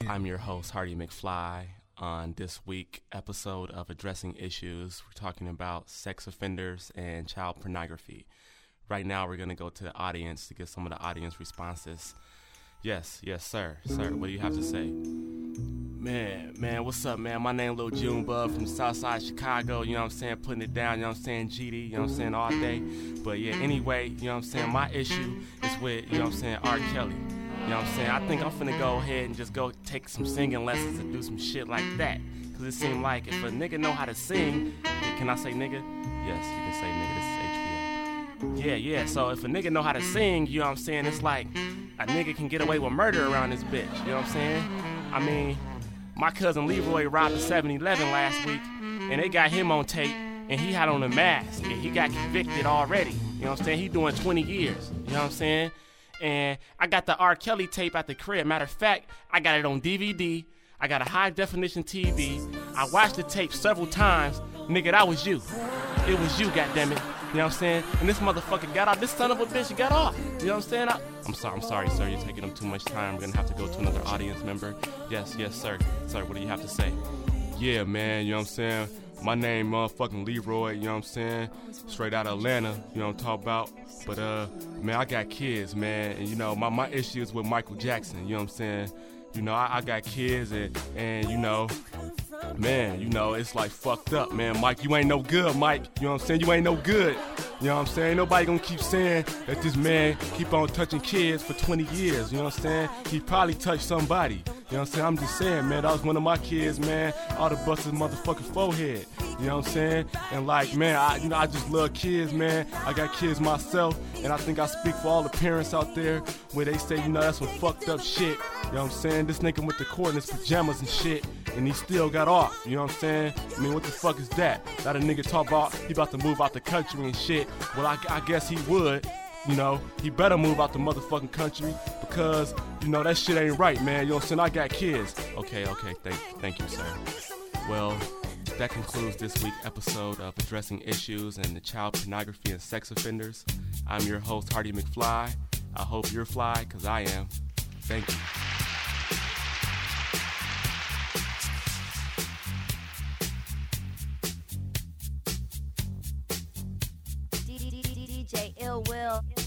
I'm your host, Hardy McFly. On this week episode of Addressing Issues, we're talking about sex offenders and child pornography. Right now, we're going to go to the audience to get some of the audience responses. Yes, sir. What do you have to say? Man, what's up, man? My name Lil Junebug from Southside Chicago, you know what I'm saying? Putting it down, you know what I'm saying? GD, you know what I'm saying? All day. But yeah, anyway, you know what I'm saying? My issue is with, you know what I'm saying, R. Kelly. You know what I'm saying? I think I'm finna go ahead and just go take some singing lessons and do some shit like that. Cause it seemed like if a nigga know how to sing, can I say nigga? Yes, you can say nigga, this is HBO. Yeah, so if a nigga know how to sing, you know what I'm saying? It's like a nigga can get away with murder around this bitch, you know what I'm saying? I mean, my cousin Leroy robbed a 7-Eleven last week, and they got him on tape, and he had on a mask, and he got convicted already, you know what I'm saying? He doing 20 years, you know what I'm saying? And I got the R. Kelly tape at the crib. Matter of fact, I got it on DVD. I got a high-definition TV. I watched the tape several times. Nigga, that was you. It was you, goddammit. You know what I'm saying? And this motherfucker got off. This son of a bitch got off. You know what I'm saying? I'm sorry, sir. You're taking him too much time. We're going to have to go to another audience member. Yes, sir. Sir, what do you have to say? Yeah, man, you know what I'm saying? My name motherfucking Leroy, you know what I'm saying? Straight out of Atlanta, you know what I'm talking about? But, man, I got kids, man. And, you know, my issue is with Michael Jackson, you know what I'm saying? You know, I got kids and, you know, man, you know, it's like fucked up, man. Mike, you ain't no good, Mike. You know what I'm saying? You ain't no good. You know what I'm saying? Nobody gonna keep saying that this man keep on touching kids for 20 years. You know what I'm saying? He probably touched somebody. You know what I'm saying? I'm just saying, man, that was one of my kids, man. Ought to bust his motherfucking forehead. You know what I'm saying? And like, man, I just love kids, man. I got kids myself, and I think I speak for all the parents out there where they say, you know, that's some fucked up shit. You know what I'm saying? This nigga with the cord in his pajamas and shit, and he still got off. You know what I'm saying? I mean, what the fuck is that? That a nigga talk about he about to move out the country and shit. Well, I guess he would. You know, he better move out the motherfucking country because, you know, that shit ain't right, man. You know what I'm saying? I got kids. Okay, thank you, sir. Well, that concludes this week's episode of Addressing Issues and the Child Pornography and Sex Offenders. I'm your host, Hardy McFly. I hope you're fly, because I am. Thank you. DJ Ill Will.